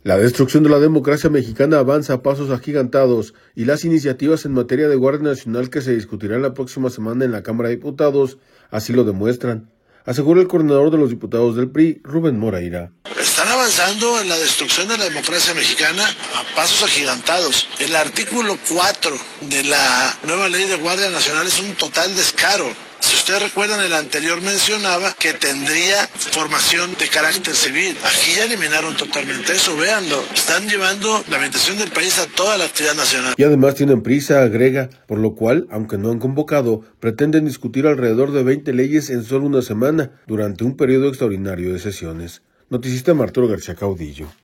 La destrucción de la democracia mexicana avanza a pasos agigantados y las iniciativas en materia de Guardia Nacional que se discutirán la próxima semana en la Cámara de Diputados así lo demuestran, asegura el coordinador de los diputados del PRI, Rubén Moreira. Están avanzando en la destrucción de la democracia mexicana a pasos agigantados. El artículo 4 de la nueva ley de Guardia Nacional es un total descaro. Si ustedes recuerdan, el anterior mencionaba que tendría formación de carácter civil. Aquí ya eliminaron totalmente eso, véanlo. Están llevando la orientación del país a toda la actividad nacional. Y además tienen prisa, agrega, por lo cual, aunque no han convocado, pretenden discutir alrededor de 20 leyes en solo una semana, durante un periodo extraordinario de sesiones. Noticista Arturo García Caudillo.